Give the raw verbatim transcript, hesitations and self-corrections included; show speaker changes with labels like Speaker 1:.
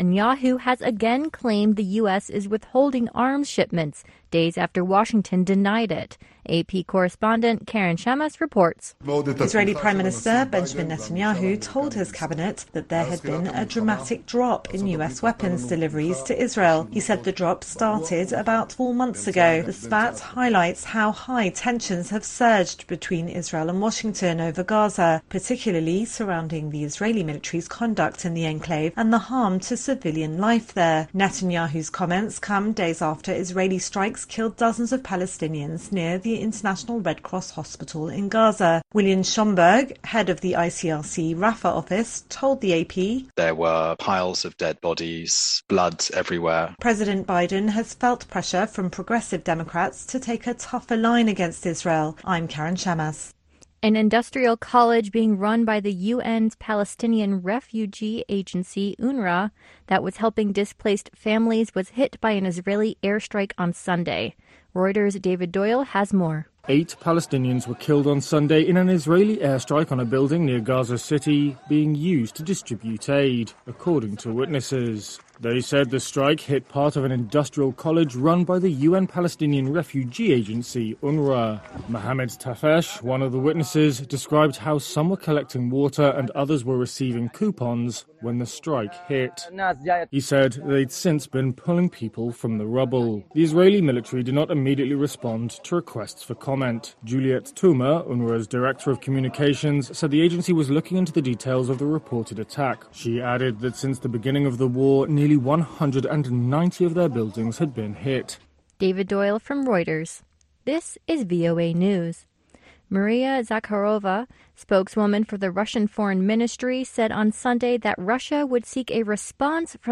Speaker 1: Netanyahu has again claimed the U S is withholding arms shipments days after Washington denied it. A P correspondent Karen Shamas reports.
Speaker 2: Israeli Prime Minister Benjamin Netanyahu told his cabinet that there had been a dramatic drop in U S weapons deliveries to Israel. He said the drop started about four months ago. The spat highlights how high tensions have surged between Israel and Washington over Gaza, particularly surrounding the Israeli military's conduct in the enclave and the harm to civilian life there. Netanyahu's comments come days after Israeli strikes killed dozens of Palestinians near the International Red Cross Hospital in Gaza. William Schomburg, head of the I C R C Rafah office, told the A P,
Speaker 3: "There were piles of dead bodies, blood everywhere."
Speaker 2: President Biden has felt pressure from progressive Democrats to take a tougher line against Israel. I'm Karen Shamas.
Speaker 1: An industrial college being run by the U N's Palestinian Refugee Agency, UNRWA, that was helping displaced families was hit by an Israeli airstrike on Sunday. Reuters' David Doyle has more.
Speaker 4: Eight Palestinians were killed on Sunday in an Israeli airstrike on a building near Gaza City being used to distribute aid, according to witnesses. They said the strike hit part of an industrial college run by the U N Palestinian Refugee Agency, UNRWA. Mohammed Tafesh, one of the witnesses, described how some were collecting water and others were receiving coupons when the strike hit. He said they'd since been pulling people from the rubble. The Israeli military did not immediately respond to requests for comment. Juliet Tuma, UNRWA's director of communications, said the agency was looking into the details of the reported attack. She added that since the beginning of the war, nearly one hundred ninety of their buildings had been hit.
Speaker 1: David Doyle from Reuters. This is V O A News. Maria Zakharova, spokeswoman for the Russian Foreign Ministry, said on Sunday that Russia would seek a response from